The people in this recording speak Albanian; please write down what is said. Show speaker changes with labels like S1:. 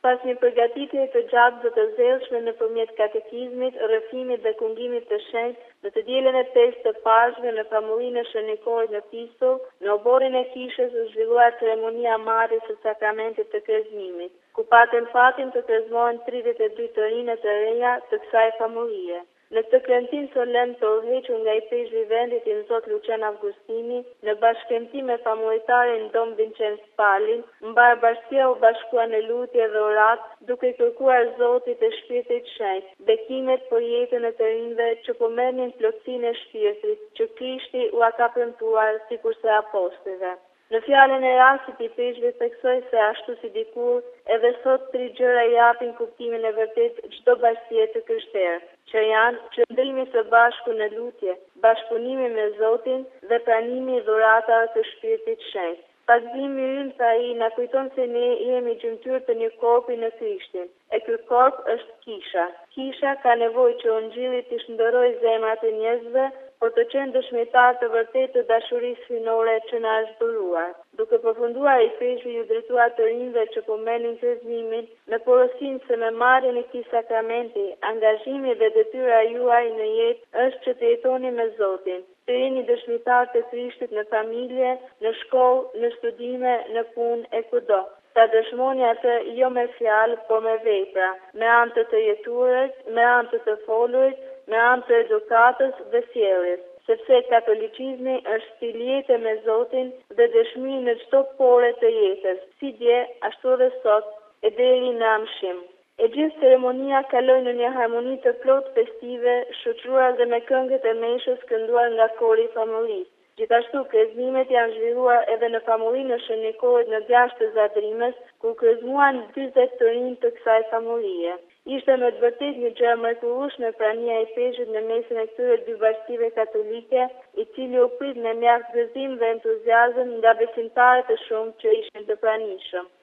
S1: Pas një përgatitje të gjatë dhe të zellshme nëpërmjet katekizmit, rrëfimit dhe kungimit të shenjtë, në të dielën e 5 të pashme në famullinë e shënikorit në Pistull, në oborin e kishës u zhvillua ceremonia marrjes së sakramentit të krezimit, ku patën fatin të krezmohen 32 të rinë të reja të kësaj famullie. Në këtë kremtim solemn të udhëhequr nga i peshë i vendit i Zot Lucian Avgustini, në bashkëpuntim me famultarin Dom Vincenz Palin, Mbarbashtia u bashkua në lutje dhe oratë, duke kërkuar Zotit e Shpirtit Shenjtë, bekimet për jetën e të rinjve që po merrnin plotësinë e shpirtit, që Krishti u ka premtuar sikurse apostujve. Në fjalën e rastit i peshëve theksoi se ashtu si dikur, edhe sot 3 gjëra japin kuptimin e vërtet çdo bashkësie të krishterë, që janë qëndrimi së bashku në lutje, bashkëpunimi me Zotin dhe pranimi i dhuratave të Shpirtit Shenjtë. Pazimi ynë, tha ai, na kujton se ne jemi gjymtyr të një korpi në Krishtin, e ky korp është kisha. Kisha ka nevojë që Ungjilli të shndërrojë zemrat e njerëzve, por të qenë dëshmitar të vërtetë të dashurisë hyjnore që na është dhuruar. Duke përfunduar i peshëve ju drejtuar të rinjve që po merrnin krezimin, me porosinë se me marrjen e këtij sakramenti, angazhimi dhe detyra juaj në jetë është që të jetoni me Zotin. Të jeni dëshmitar të Krishtit në familje, në shkollë, në studime, në punë e kudo. Ta dëshmoni atë jo me fjalë, por me vepra, me anë të jetuarit, me anë të folurit, me anë të edukatës dhe sjelljes, sepse katolicizmi është stil jete me Zotin dhe dëshmi në çdo pore të jetës, si dje, ashtu dhe sot, e deri në amshim. E gjithë ceremonia kaloi në një harmoni të plotë festive, shoqëruar dhe me këngët e meshës kënduar nga kori i famullisë. Gjithashtu, krezimet janë zhvilluar edhe në famullinë e shënikorit në Djashtë të Zadrimës, ku krezmuan 40 të rinj të kësaj famullie. Ishte me të vërtetë një gjë e mrekullueshme prania e peshët në mesin e këtyre dy bashkive katolike, i cili u prit me mjaft gëzim dhe entuziazëm nga besimtarët e shumë që ishin të pranishëm.